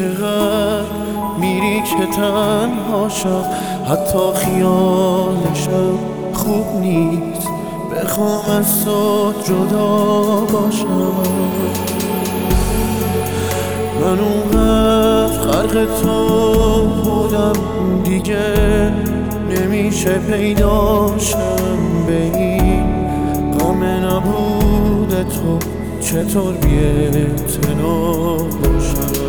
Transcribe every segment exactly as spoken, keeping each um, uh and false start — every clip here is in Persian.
چقدر میری که تنها شم، حتی خیالشم خوب نیست، بخوام از تو جدا باشم. من اونقدر غرق تو بودم دیگه نمیشه پیداشم، به این غم نبود تو چطور بی‌اعتنا باشم.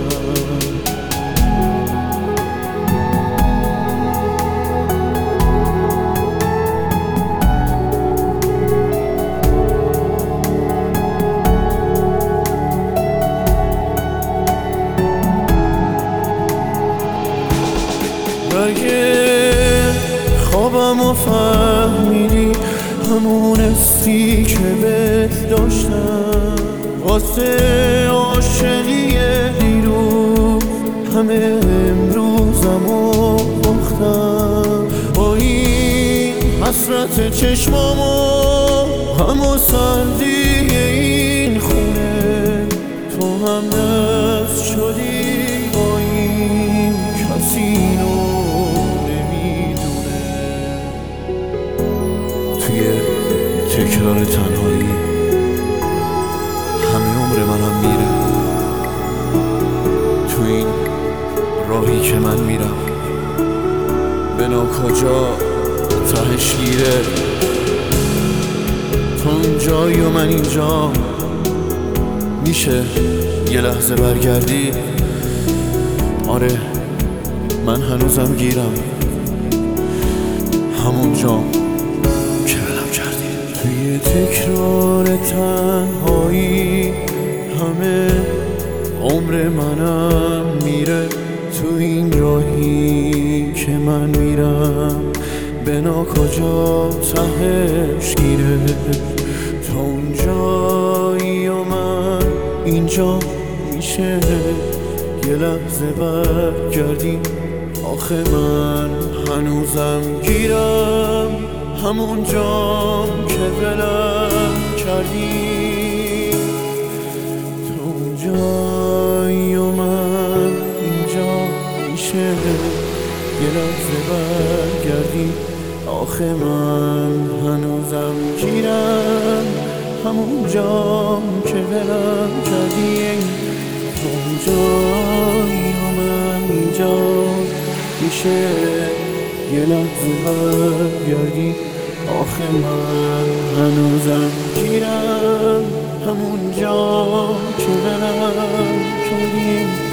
اگه خوابم و فهمیدی همون حسی که بهت داشتم، واسه عاشقی دیروز همه امروزمو باختم. با این حسرت چشمامو همو سردی این خونه، تو هم دست شدی با این کسی تکرار تنهایی همه عمر منم میره، تو این راهی که من میرم به ناکجا تهش گیره. تو اونجایی و من اینجا، میشه یه لحظه برگردی؟ آره من هنوزم گیرم همونجا توی تکرار تنهایی همه عمر منم میره، تو این راهی که من میرم به ناکجا تهش گیره. تو اونجایی و من اینجا، میشه یه لحظه برگردی؟ آخه من هنوزم گیرم همون جام که ولم کردی. تو اونجایی و من اینجا، میشه یه لحظه برگردی؟ آخه من هنوزم گیرم همون جام که ولم کردی. تو اونجایی و من اینجا، میشه یه لحظه برگردی؟ آخه من هنوزم گیرم همون جا که ولم کردی.